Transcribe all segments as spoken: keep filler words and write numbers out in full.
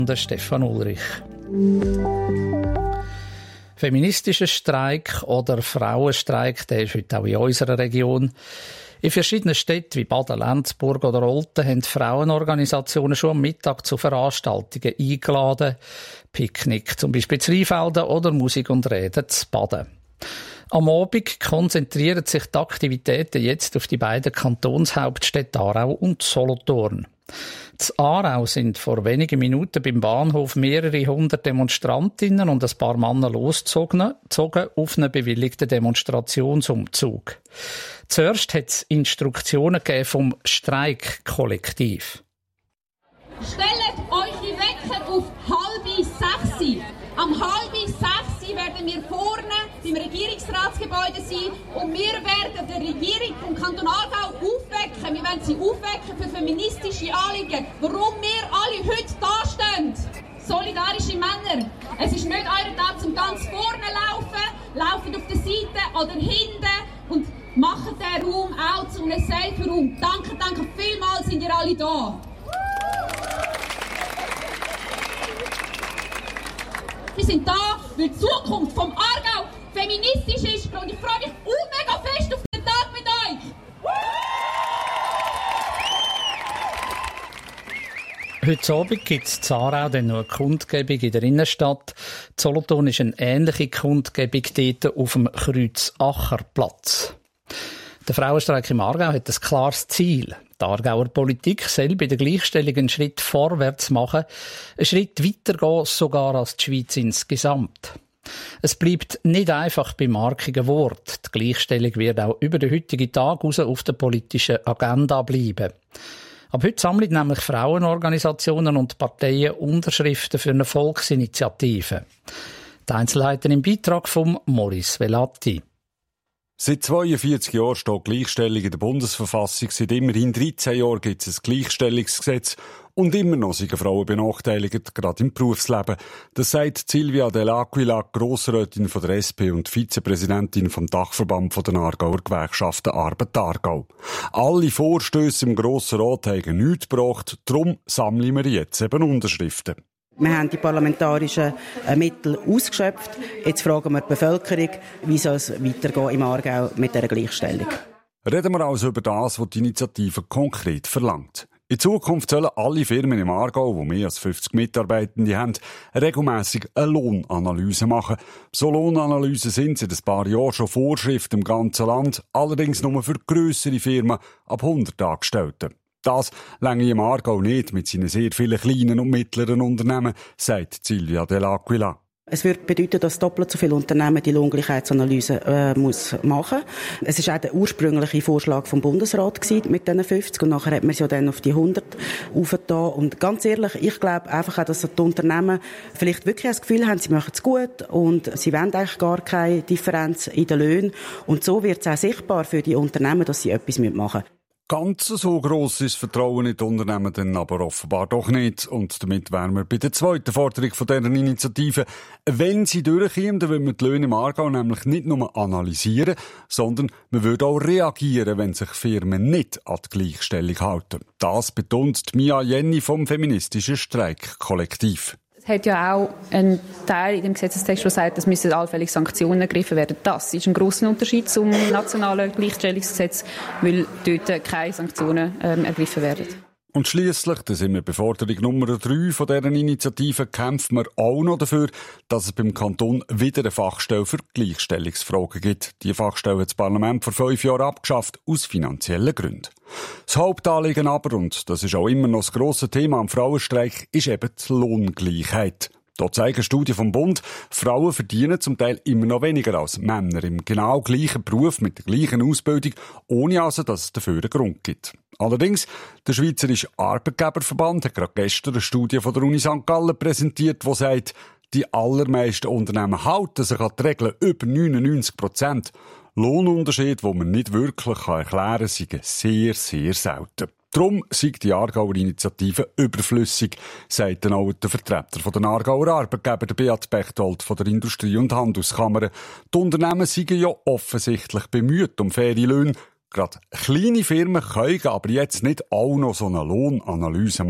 Der Stefan Ulrich. Feministischer Streik oder Frauenstreik, der ist heute auch in unserer Region. In verschiedenen Städten wie Baden, Lenzburg oder Olten haben Frauenorganisationen schon am Mittag zu Veranstaltungen eingeladen. Picknick zum Beispiel zu Rheinfelden oder Musik und Reden zu Baden. Am Abend konzentrieren sich die Aktivitäten jetzt auf die beiden Kantonshauptstädte Aarau und Solothurn. In Aarau sind vor wenigen Minuten beim Bahnhof mehrere hundert Demonstrantinnen und ein paar Männer losgezogen auf einen bewilligten Demonstrationsumzug. Zuerst hat es Instruktionen gegeben vom Streikkollektiv. Stellt euch die Wecker auf halb sechs. Am halb sechs werden wir vorne beim Regierungsratsgebäude sein und wir werden die Regierung vom Kanton Aargau aufwecken. Wir werden sie aufwecken für feministische Anliegen. Warum wir alle heute da stehen. Solidarische Männer. Es ist nicht euer Tag zum ganz vorne laufen. Laufen auf der Seite oder hinten und machen den Raum auch zu einem safe Raum. Danke, danke vielmals, sind ihr alle da. Wir sind da, weil die Zukunft vom Aargau feministisch ist und ich freue mich auch mega fest auf den Tag mit euch. Heute Abend gibt es in Aarau dann noch eine Kundgebung in der Innenstadt. In Solothurn ist eine ähnliche Kundgebung dort auf dem Kreuzacherplatz. Der Frauenstreik im Aargau hat ein klares Ziel. Die Aargauer Politik soll bei der Gleichstellung einen Schritt vorwärts machen, einen Schritt weiter gehen, sogar als die Schweiz insgesamt. Es bleibt nicht einfach bei markigen Worten. Die Gleichstellung wird auch über den heutigen Tag raus auf der politischen Agenda bleiben. Ab heute sammeln nämlich Frauenorganisationen und Parteien Unterschriften für eine Volksinitiative. Die Einzelheiten im Beitrag von Maurice Velati. Seit zweiundvierzig Jahren steht Gleichstellung in der Bundesverfassung. Seit immerhin dreizehn Jahren gibt es ein Gleichstellungsgesetz. Und immer noch sind Frauen benachteiligt, gerade im Berufsleben. Das sagt Silvia Dell'Aquila, Grossrätin von der S P und Vizepräsidentin vom Dachverband der Aargauer Gewerkschaften Arbeit Aargau. Alle Vorstösse im Grossen Rat haben nichts gebracht, darum sammeln wir jetzt eben Unterschriften. Wir haben die parlamentarischen Mittel ausgeschöpft. Jetzt fragen wir die Bevölkerung, wie soll es weitergehen im Aargau mit dieser Gleichstellung. Reden wir also über das, was die Initiative konkret verlangt. In Zukunft sollen alle Firmen im Aargau, die mehr als fünfzig Mitarbeitende haben, regelmässig eine Lohnanalyse machen. So Lohnanalysen sind seit ein paar Jahren schon Vorschrift im ganzen Land, allerdings nur für grössere Firmen ab hundert Angestellten. Das reicht im Aargau nicht mit seinen sehr vielen kleinen und mittleren Unternehmen, sagt Silvia Dell'Aquila. Es würde bedeuten, dass doppelt so viele Unternehmen die Lohngleichheitsanalyse äh, muss machen. Es war auch der ursprüngliche Vorschlag vom Bundesrat gewesen, mit diesen fünfzig und nachher hat man es ja dann auf die hundert aufgetan. Und ganz ehrlich, ich glaube einfach auch, dass die Unternehmen vielleicht wirklich das Gefühl haben, sie machen es gut und sie wollen eigentlich gar keine Differenz in den Löhnen. Und so wird es auch sichtbar für die Unternehmen, dass sie etwas machen müssen. Ganz so gross ist das Vertrauen in die Unternehmen dann aber offenbar doch nicht. Und damit wären wir bei der zweiten Forderung von dieser Initiative. Wenn sie durchkommen, dann wollen wir die Löhne im Aargau nämlich nicht nur analysieren, sondern man würde auch reagieren, wenn sich Firmen nicht an die Gleichstellung halten. Das betont Mia Jenny vom feministischen Streikkollektiv. Es hat ja auch einen Teil in dem Gesetzestext, der sagt, es müssen allfällig Sanktionen ergriffen werden. Das ist ein grosser Unterschied zum nationalen Gleichstellungsgesetz, weil dort keine Sanktionen ähm, ergriffen werden. Und schliesslich, da sind wir bei Forderung Nummer drei von dieser Initiative, kämpfen wir auch noch dafür, dass es beim Kanton wieder eine Fachstelle für Gleichstellungsfragen gibt. Die Fachstelle hat das Parlament vor fünf Jahren abgeschafft, aus finanziellen Gründen. Das Hauptanliegen aber, und das ist auch immer noch das grosse Thema am Frauenstreik, ist eben die Lohngleichheit. Da zeigen Studien vom Bund, Frauen verdienen zum Teil immer noch weniger als Männer im genau gleichen Beruf mit der gleichen Ausbildung, ohne also, dass es dafür einen Grund gibt. Allerdings, der Schweizerische Arbeitgeberverband hat gerade gestern eine Studie von der Uni Sankt Gallen präsentiert, die sagt, die allermeisten Unternehmen halten sich an die Regeln über neunundneunzig Prozent. Lohnunterschiede, die man nicht wirklich erklären kann, sind sehr, sehr selten. Darum sei die Aargauer Initiative überflüssig, sagt dann auch der Vertreter von den Aargauer Arbeitgeber, der Beat Bechtold von der Industrie- und Handelskammer. Die Unternehmen seien ja offensichtlich bemüht um faire Löhne. Gerade kleine Firmen können aber jetzt nicht auch noch so eine Lohnanalyse machen.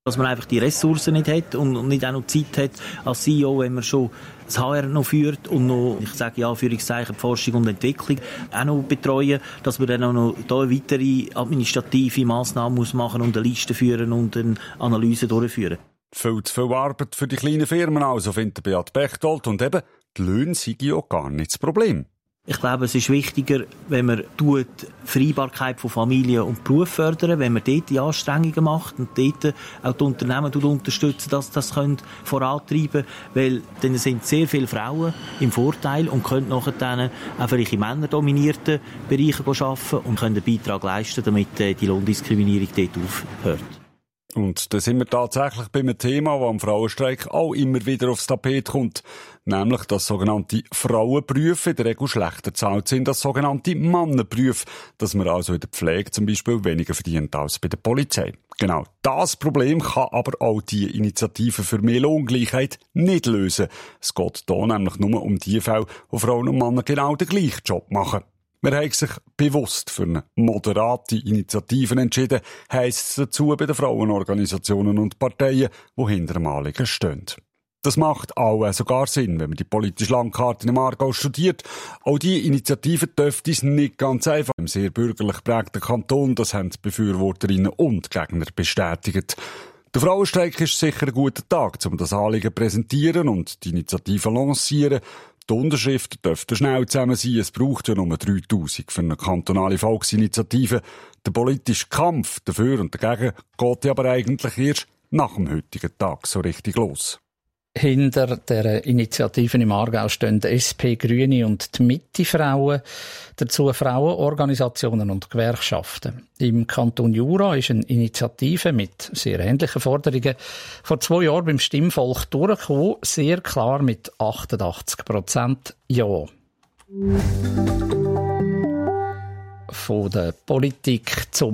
Dass man einfach die Ressourcen nicht hat und nicht auch noch Zeit hat als C E O, wenn man schon das H R noch führt und noch, ich sage ja, Führungszeichen, Forschung und Entwicklung auch noch betreuen, dass man dann auch noch da weitere administrative Massnahmen muss machen und eine Liste führen und eine Analyse durchführen. Viel zu viel Arbeit für die kleinen Firmen also, findet Beat Bechtold. Und eben, die Löhne sind ja gar nicht das Problem. Ich glaube, es ist wichtiger, wenn man die Vereinbarkeit von Familie und Beruf fördern, wenn man dort die Anstrengungen macht und dort auch die Unternehmen unterstützen, dass das vorantreiben können, weil dann sind sehr viele Frauen im Vorteil und können nachher dann auch für ihre männerdominierten Bereiche arbeiten und können einen Beitrag leisten, damit die Lohndiskriminierung dort aufhört. Und da sind wir tatsächlich bei einem Thema, das am Frauenstreik auch immer wieder aufs Tapet kommt. Nämlich, dass sogenannte Frauenberufe in der Regel schlechter bezahlt sind als sogenannte Mannenberufe. Dass man also in der Pflege zum Beispiel weniger verdient als bei der Polizei. Genau. Das Problem kann aber auch die Initiative für mehr Lohngleichheit nicht lösen. Es geht hier nämlich nur um die Fälle, wo Frauen und Männer genau den gleichen Job machen. Man hat sich bewusst für eine moderate Initiative entschieden, heisst es dazu bei den Frauenorganisationen und Parteien, die hinter dem Anliegen stehen. Das macht auch sogar Sinn, wenn man die politische Landkarte im Aargau studiert. Auch die Initiative dürfte es nicht ganz einfach im sehr bürgerlich geprägten Kanton, das haben die Befürworterinnen und Gegner bestätigt. Der Frauenstreik ist sicher ein guter Tag, um das Anliegen zu präsentieren und die Initiative lancieren. Die Unterschriften dürften schnell zusammen sein. Es braucht ja nur dreitausend für eine kantonale Volksinitiative. Der politische Kampf dafür und dagegen geht ja aber eigentlich erst nach dem heutigen Tag so richtig los. Hinter der Initiative im Aargau stehen die S P, Grüne und die Mitte-Frauen, dazu Frauenorganisationen und Gewerkschaften. Im Kanton Jura ist eine Initiative mit sehr ähnlichen Forderungen vor zwei Jahren beim Stimmvolk durchgekommen, sehr klar mit achtundachtzig Prozent Ja. Von der Politik zum